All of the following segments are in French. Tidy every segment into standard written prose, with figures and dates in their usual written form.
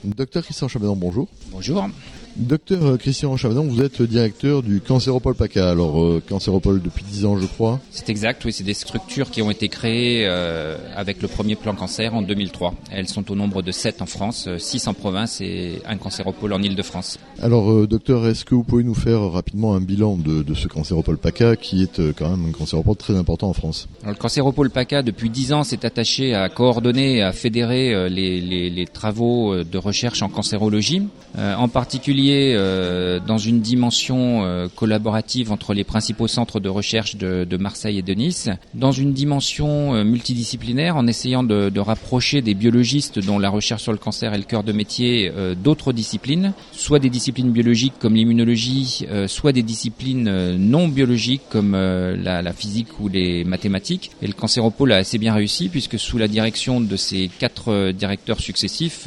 Docteur Christian Chavanon, bonjour. Bonjour. Docteur Christian Chavanon, vous êtes directeur du Cancéropole PACA. Alors, Cancéropole depuis 10 ans, je crois. C'est exact, oui, c'est des structures qui ont été créées avec le premier plan cancer en 2003. Elles sont au nombre de 7 en France, 6 en province et un cancéropole en Île-de-France. Alors, docteur, est-ce que vous pouvez nous faire rapidement un bilan de ce Cancéropole PACA qui est quand même un cancéropole très important en France? Alors, le Cancéropole PACA, depuis 10 ans, s'est attaché à coordonner et à fédérer les travaux de recherche en cancérologie, en particulier dans une dimension collaborative entre les principaux centres de recherche de Marseille et de Nice, dans une dimension multidisciplinaire en essayant de rapprocher des biologistes dont la recherche sur le cancer est le cœur de métier d'autres disciplines, soit des disciplines biologiques comme l'immunologie, soit des disciplines non biologiques comme la physique ou les mathématiques. Et le Cancéropole a assez bien réussi puisque sous la direction de ces 4 directeurs successifs,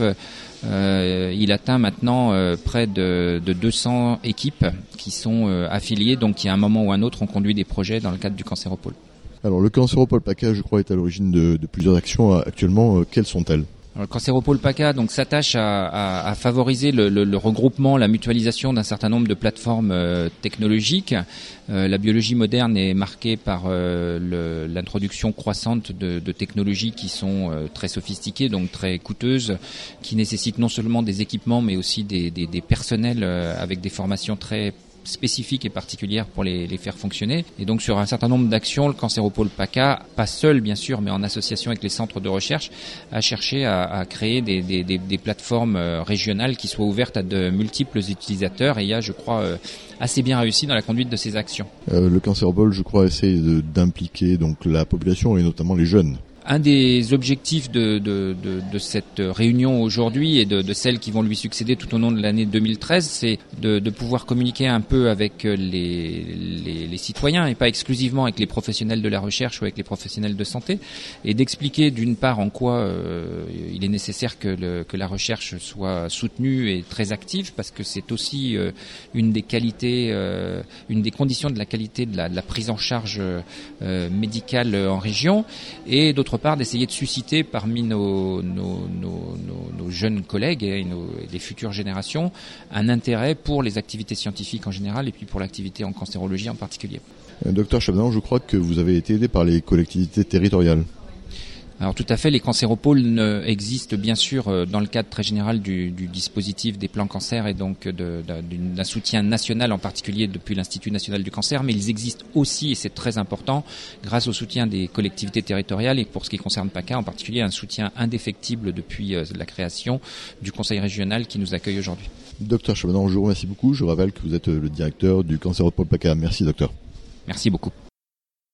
il atteint maintenant près de 200 équipes qui sont affiliées, donc qui à un moment ou un autre ont conduit des projets dans le cadre du Cancéropole. Alors le Cancéropole PACA, je crois, est à l'origine de plusieurs actions actuellement. Quelles sont-elles ? Le Cancéropole PACA donc s'attache à favoriser le regroupement, la mutualisation d'un certain nombre de plateformes technologiques. La biologie moderne est marquée par l'introduction croissante de technologies qui sont très sophistiquées, donc très coûteuses, qui nécessitent non seulement des équipements mais aussi des personnels avec des formations très spécifiques et particulières pour les faire fonctionner. Et donc sur un certain nombre d'actions, le Cancéropole PACA, pas seul bien sûr, mais en association avec les centres de recherche, a cherché à créer des plateformes régionales qui soient ouvertes à de multiples utilisateurs, et il y a, je crois, assez bien réussi dans la conduite de ces actions. Le Cancéropole, je crois, essaie d'impliquer donc la population et notamment les jeunes. Un des objectifs de cette réunion aujourd'hui et de celles qui vont lui succéder tout au long de l'année 2013, c'est de pouvoir communiquer un peu avec les citoyens et pas exclusivement avec les professionnels de la recherche ou avec les professionnels de santé, et d'expliquer d'une part en quoi il est nécessaire que la recherche soit soutenue et très active, parce que c'est aussi une des qualités, une des conditions de la qualité de la prise en charge médicale en région, et d'autre part d'essayer de susciter parmi nos jeunes collègues et des futures générations un intérêt pour les activités scientifiques en général et puis pour l'activité en cancérologie en particulier. Docteur Chavanon, je crois que vous avez été aidé par les collectivités territoriales. Alors tout à fait, les cancéropoles existent bien sûr dans le cadre très général du dispositif des plans cancer et donc d'un soutien national, en particulier depuis l'Institut national du cancer, mais ils existent aussi, et c'est très important, grâce au soutien des collectivités territoriales, et pour ce qui concerne PACA en particulier, un soutien indéfectible depuis la création du conseil régional qui nous accueille aujourd'hui. Docteur Chavanon, je vous remercie beaucoup. Je rappelle que vous êtes le directeur du Cancéropole PACA. Merci docteur. Merci beaucoup.